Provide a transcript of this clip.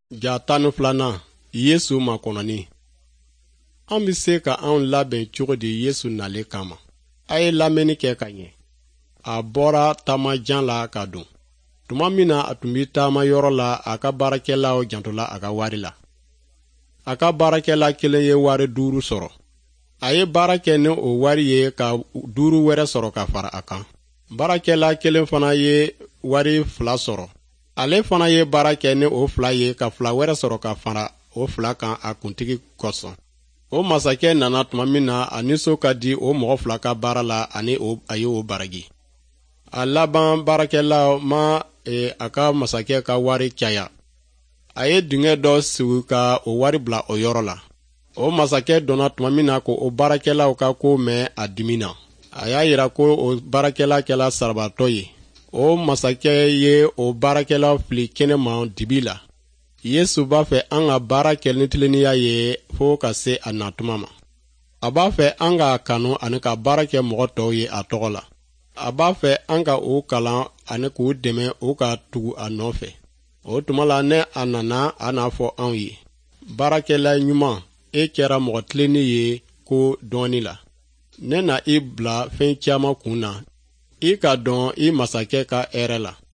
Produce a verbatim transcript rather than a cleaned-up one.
Ja tan ni filanan Yesu makɔnɔni. An bɛ se ka anw labɛn cogo di Yesu nale kama? A ye lamɛnni kɛ ka ɲɛ. A bɔra taamajan la ka don. Tuma min na a tun bɛ taama yɔrɔ la, a ka baarakɛlaw jantola a ka wari la. A ka baarakɛla kelen ye wari duuru sɔrɔ. A ye baara kɛ ni o wari ye ka duuru wɛrɛ sɔrɔ ka fara a kan. Baarakɛla kelen fana ye wari fila sɔrɔ. Ale fana ye baara kɛ ni o fila ye ka fila wɛrɛ sɔrɔ ka fara o fila kan a kuntigi kosɔn. O masakɛ nana tuma min na a nisɔn ka di o mɔgɔ fila ka baara la ani o, a ye o baragi. A laban baarakɛla ma e, a ka masakɛ ka wari caya. A ye dingɛ dɔ sigi ka o wari bila o yɔrɔ la. O masakɛ donna tuma min na ko o baarakɛlaw ka ko mɛn a dimi na. A y'a yira ko o baarakɛla kɛla sarabatɔ ye. O masakɛ ye o baarakɛlaw fili kɛnɛma dibi la. Yesu b'a fɛ an ka baara kɛ ni tilennenya ye fo ka se a natuma ma. A b'a fɛ an ka kanu ani ka baara kɛ mɔgɔ tɔw ye a tɔgɔ la. A b'a fɛ an ka o kalan ani k'o dɛmɛ o ka tugu a nɔfɛ. O tuma la ne a nana a n'a fɔ anw ye. Baarakɛla ɲuman, e kɛra mɔgɔ tilennen ye ko dɔɔni la. Ne na i bila fɛn caman kun na. I ka dɔn i masakɛ ka hɛrɛ la.